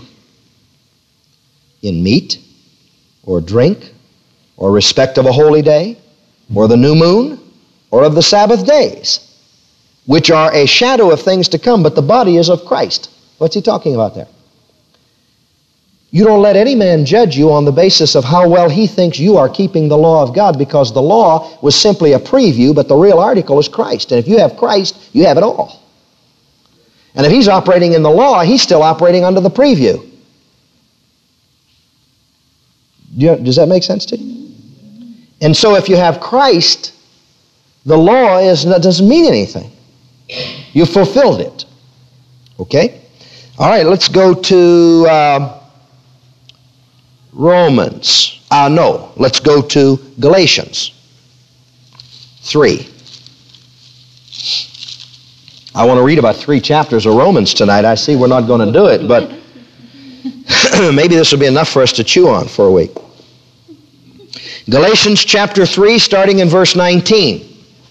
in meat or drink or respect of a holy day or the new moon or of the Sabbath days, which are a shadow of things to come, but the body is of Christ. What's he talking about there? You don't let any man judge you on the basis of how well he thinks you are keeping the law of God, because the law was simply a preview, but the real article is Christ. And if you have Christ, you have it all. And if he's operating in the law, he's still operating under the preview. Does that make sense to you? And so if you have Christ, the law is, doesn't mean anything. You fulfilled it. Okay? All right, let's go to uh, Romans. Uh, no, let's go to Galatians three. I want to read about three chapters of Romans tonight. I see we're not going to do it, but maybe this will be enough for us to chew on for a week. Galatians chapter three, starting in verse nineteen.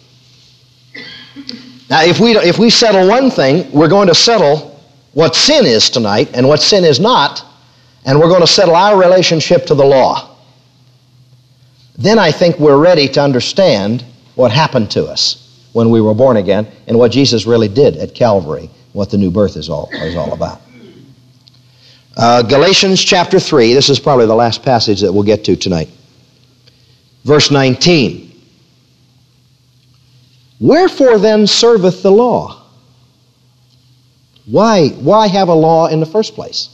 Now, if we, if we settle one thing, we're going to settle what sin is tonight and what sin is not, and we're going to settle our relationship to the law. Then I think we're ready to understand what happened to us when we were born again and what Jesus really did at Calvary, what the new birth is all, is all about. Uh, Galatians chapter three, this is probably the last passage that we'll get to tonight. Verse nineteen. Wherefore then serveth the law? Why, why have a law in the first place?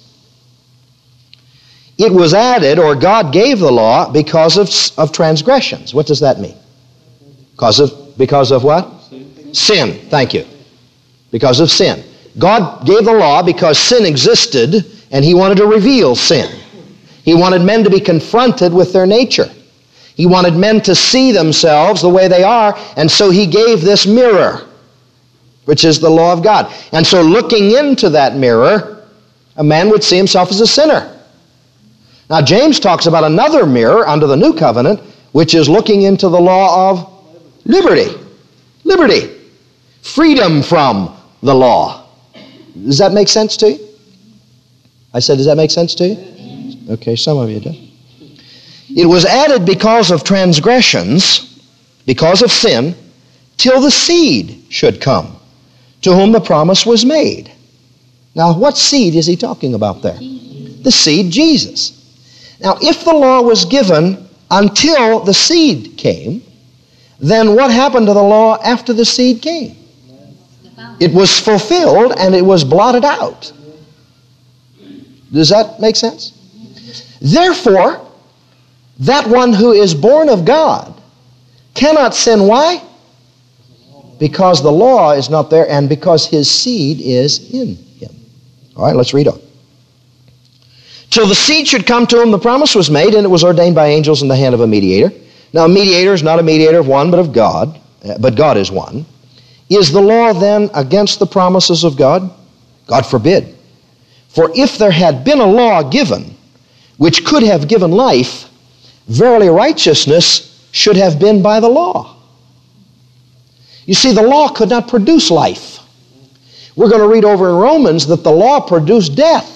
It was added, or God gave the law because of, of transgressions. What does that mean? Because of, because of what? Sin. Sin, thank you. Because of sin. God gave the law because sin existed and he wanted to reveal sin. He wanted men to be confronted with their nature. He wanted men to see themselves the way they are, and so he gave this mirror, which is the law of God. And so looking into that mirror, a man would see himself as a sinner. Now James talks about another mirror under the new covenant, which is looking into the law of liberty. Liberty. Freedom from the law. Does that make sense to you? I said, does that make sense to you? Okay, some of you do. It was added because of transgressions, because of sin, till the seed should come, to whom the promise was made. Now, what seed is he talking about there? The seed, Jesus. Now, if the law was given until the seed came, then what happened to the law after the seed came? It was fulfilled and it was blotted out. Does that make sense? Therefore, that one who is born of God cannot sin. Why? Because the law is not there and because his seed is in him. All right, let's read on. Till the seed should come to him, the promise was made, and it was ordained by angels in the hand of a mediator. Now, a mediator is not a mediator of one, but of God, but God is one. Is the law then against the promises of God? God forbid. For if there had been a law given which could have given life, verily righteousness should have been by the law. You see, the law could not produce life. We're going to read over in Romans that the law produced death.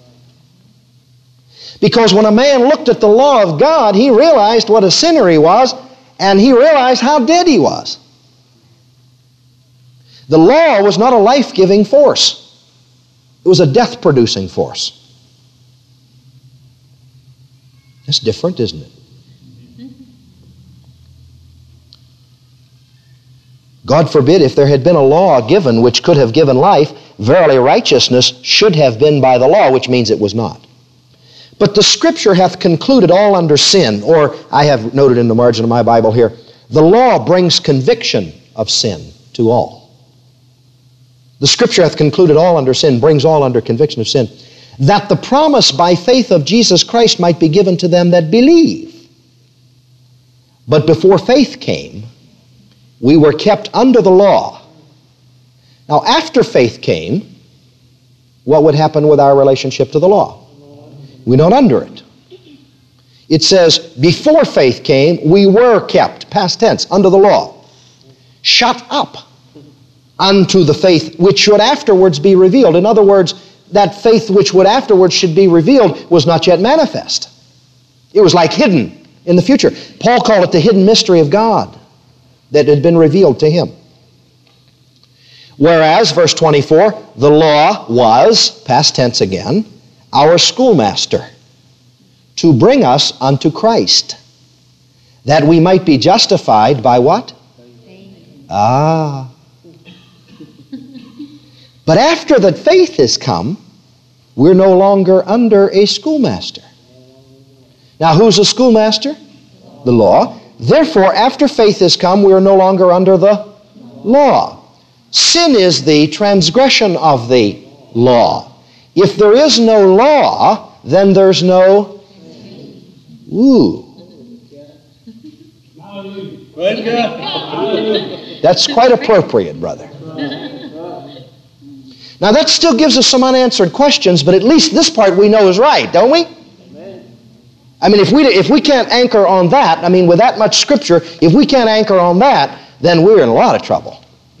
Because when a man looked at the law of God, he realized what a sinner he was, and he realized how dead he was. The law was not a life-giving force. It was a death-producing force. That's different, isn't it? God forbid, if there had been a law given which could have given life, verily righteousness should have been by the law, which means it was not. But the Scripture hath concluded all under sin, or I have noted in the margin of my Bible here, the law brings conviction of sin to all. The Scripture hath concluded all under sin, brings all under conviction of sin, that the promise by faith of Jesus Christ might be given to them that believe. But before faith came, we were kept under the law. Now, after faith came, what would happen with our relationship to the law? We're not under it. It says, before faith came, we were kept, past tense, under the law, shut up unto the faith which should afterwards be revealed. In other words, that faith which would afterwards should be revealed was not yet manifest. It was like hidden in the future. Paul called it the hidden mystery of God that had been revealed to him. Whereas, verse twenty-four, the law was, past tense again, our schoolmaster, to bring us unto Christ, that we might be justified by what? Faith. Ah. But after that faith has come, we're no longer under a schoolmaster. Now, who's a schoolmaster? The law. Therefore, after faith has come, we are no longer under the law. Sin is the transgression of the law. If there is no law, then there's no... Ooh. That's quite appropriate, brother. Now, that still gives us some unanswered questions, but at least this part we know is right, don't we? I mean, if we, if we can't anchor on that, I mean, with that much Scripture, if we can't anchor on that, then we're in a lot of trouble.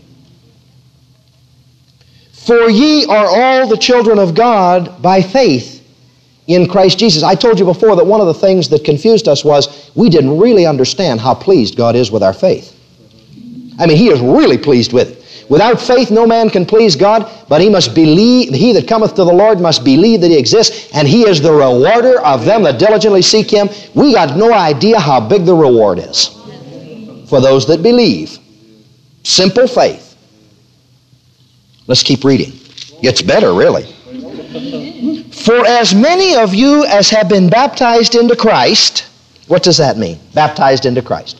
For ye are all the children of God by faith in Christ Jesus. I told you before that one of the things that confused us was we didn't really understand how pleased God is with our faith. I mean, He is really pleased with it. Without faith, no man can please God, but he must believe, he that cometh to the Lord must believe that He exists, and He is the rewarder of them that diligently seek Him. We got no idea how big the reward is for those that believe. Simple faith. Let's keep reading. Gets better, really. For as many of you as have been baptized into Christ, what does that mean? Baptized into Christ.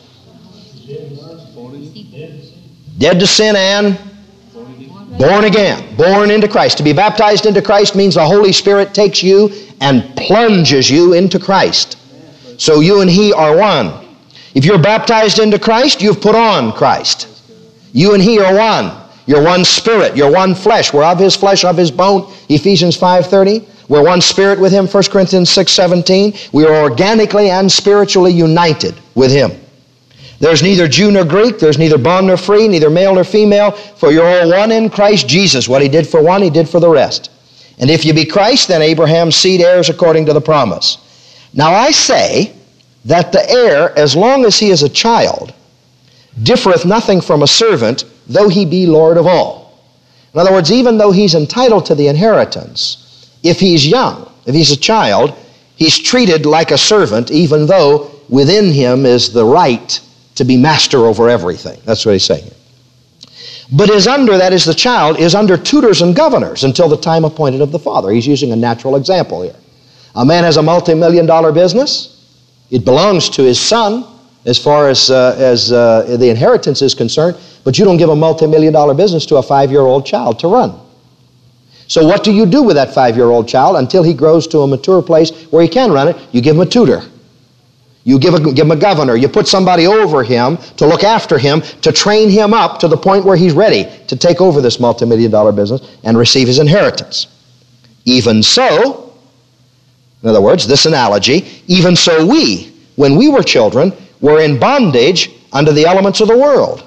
Dead to sin and born again. Born into Christ. To be baptized into Christ means the Holy Spirit takes you and plunges you into Christ. So you and He are one. If you're baptized into Christ, you've put on Christ. You and He are one. You're one spirit. You're one flesh. We're of His flesh, of His bone. Ephesians five thirty. We're one spirit with Him. First Corinthians six seventeen. We are organically and spiritually united with Him. There's neither Jew nor Greek, there's neither bond nor free, neither male nor female, for you're all one in Christ Jesus. What He did for one, He did for the rest. And if you be Christ, then Abraham's seed heirs according to the promise. Now I say that the heir, as long as he is a child, differeth nothing from a servant, though he be Lord of all. In other words, even though he's entitled to the inheritance, if he's young, if he's a child, he's treated like a servant, even though within him is the right to be master over everything. That's what he's saying here. But is under, that is the child, is under tutors and governors until the time appointed of the father. He's using a natural example here. A man has a multi-million dollar business. It belongs to his son as far as, uh, as uh, the inheritance is concerned, but you don't give a multi-million dollar business to a five-year-old child to run. So what do you do with that five-year-old child until he grows to a mature place where he can run it? You give him a tutor. You give, a, give him a governor. You put somebody over him to look after him, to train him up to the point where he's ready to take over this multi-million dollar business and receive his inheritance. Even so, in other words, this analogy, even so we, when we were children, were in bondage under the elements of the world.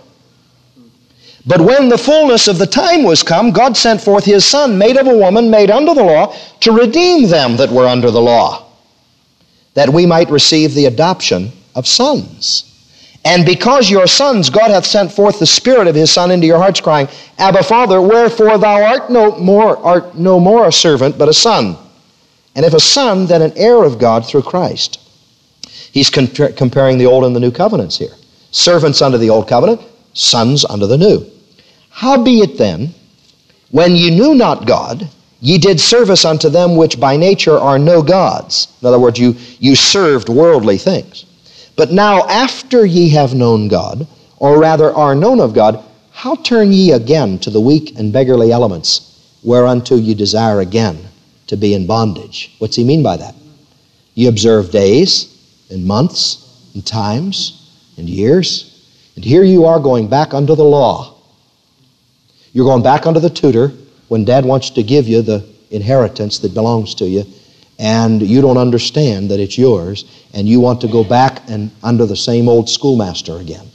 But when the fullness of the time was come, God sent forth His Son, made of a woman, made under the law, to redeem them that were under the law, that we might receive the adoption of sons. And because your sons, God hath sent forth the Spirit of His Son into your hearts, crying, Abba, Father, wherefore thou art no more, art no more a servant, but a son. And if a son, then an heir of God through Christ. He's comparing the old and the new covenants here. Servants under the old covenant, sons under the new. Howbeit then, when ye knew not God, ye did service unto them which by nature are no gods. In other words, you, you served worldly things. But now after ye have known God, or rather are known of God, how turn ye again to the weak and beggarly elements, whereunto ye desire again to be in bondage? What's he mean by that? Ye observe days, and months, and times, and years, and here you are going back under the law. You're going back under the tutor when Dad wants to give you the inheritance that belongs to you, and you don't understand that it's yours, and you want to go back and under the same old schoolmaster again.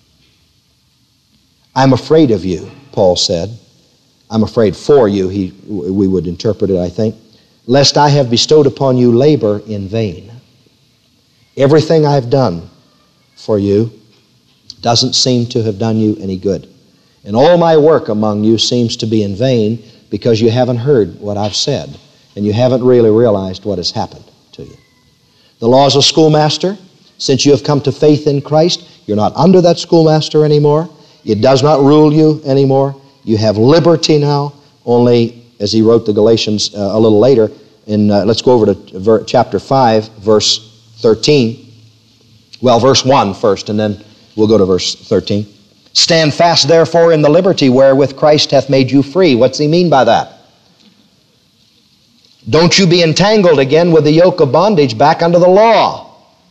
I'm afraid of you, Paul said. I'm afraid for you, he, we would interpret it, I think, lest I have bestowed upon you labor in vain. Everything I've done for you doesn't seem to have done you any good. And all my work among you seems to be in vain because you haven't heard what I've said, and you haven't really realized what has happened to you. The law is a schoolmaster. Since you have come to faith in Christ, you're not under that schoolmaster anymore. It does not rule you anymore. You have liberty now, only, as he wrote the Galatians uh, a little later, in, uh, let's go over to ver- chapter five, verse thirteen. Well, verse one first, and then we'll go to verse thirteen. Stand fast, therefore, in the liberty wherewith Christ hath made you free. What's he mean by that? Don't you be entangled again with the yoke of bondage back under the law.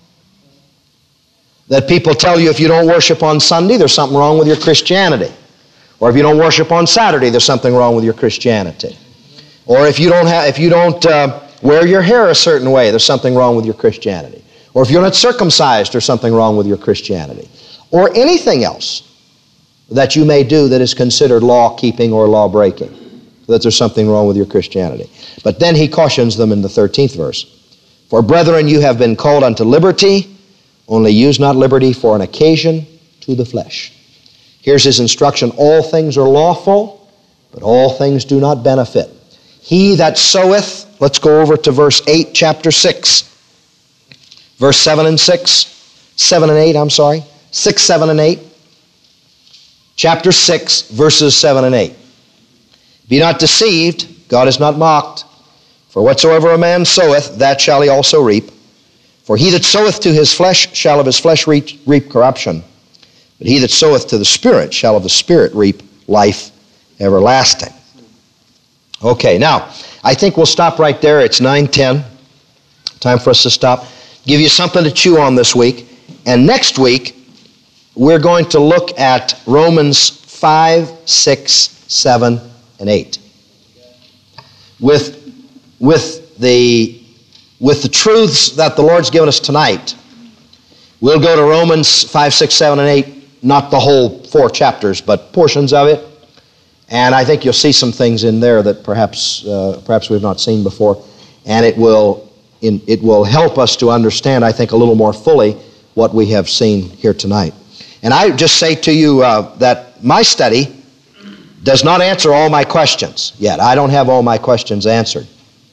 That people tell you if you don't worship on Sunday, there's something wrong with your Christianity. Or if you don't worship on Saturday, there's something wrong with your Christianity. Or if you don't have, if you don't uh, wear your hair a certain way, there's something wrong with your Christianity. Or if you're not circumcised, there's something wrong with your Christianity. Or anything else that you may do that is considered law-keeping or law-breaking, that there's something wrong with your Christianity. But then he cautions them in the thirteenth verse. For brethren, you have been called unto liberty, only use not liberty for an occasion to the flesh. Here's his instruction. All things are lawful, but all things do not benefit. He that soweth, let's go over to verse eight, chapter six. Verse seven and six, seven and eight, I'm sorry, six, seven, and eight. Chapter six, verses seven and eight. Be not deceived, God is not mocked. For whatsoever a man soweth, that shall he also reap. For he that soweth to his flesh shall of his flesh reap, reap corruption. But he that soweth to the Spirit shall of the Spirit reap life everlasting. Okay, now, I think we'll stop right there. It's nine ten. Time for us to stop. Give you something to chew on this week. And next week, we're going to look at Romans five, six, seven, and eight. With, with, the, with the truths that the Lord's given us tonight, we'll go to Romans five, six, seven, and eight, not the whole four chapters, but portions of it. And I think you'll see some things in there that perhaps, uh, perhaps we've not seen before. And it will, in, it will help us to understand, I think, a little more fully what we have seen here tonight. And I just say to you uh, that my study does not answer all my questions yet. I don't have all my questions answered.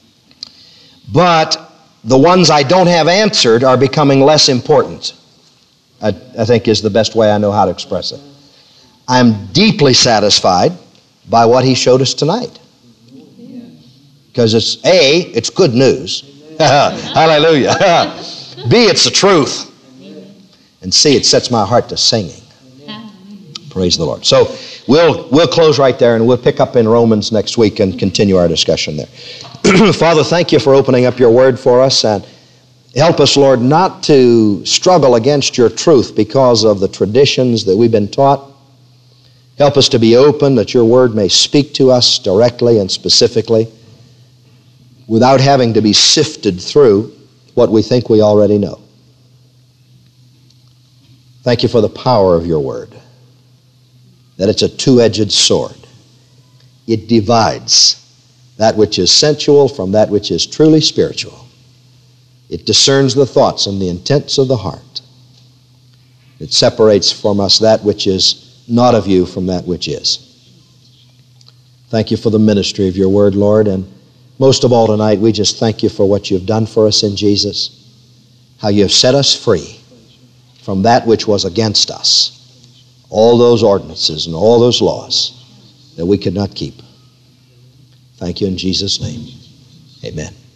But the ones I don't have answered are becoming less important, I, I think is the best way I know how to express it. I'm deeply satisfied by what he showed us tonight. Because it's, A, it's good news. Hallelujah. B, it's the truth. And C, it sets my heart to singing. Praise the Lord. So we'll we'll close right there, and we'll pick up in Romans next week and continue our discussion there. Father, thank you for opening up your word for us, and help us, Lord, not to struggle against your truth because of the traditions that we've been taught. Help us to be open that your word may speak to us directly and specifically without having to be sifted through what we think we already know. Thank you for the power of your word, that it's a two-edged sword. It divides that which is sensual from that which is truly spiritual. It discerns the thoughts and the intents of the heart. It separates from us that which is not of you from that which is. Thank you for the ministry of your word, Lord, and most of all tonight, we just thank you for what you've done for us in Jesus, how you have set us free from that which was against us, all those ordinances and all those laws that we could not keep. Thank you in Jesus' name. Amen.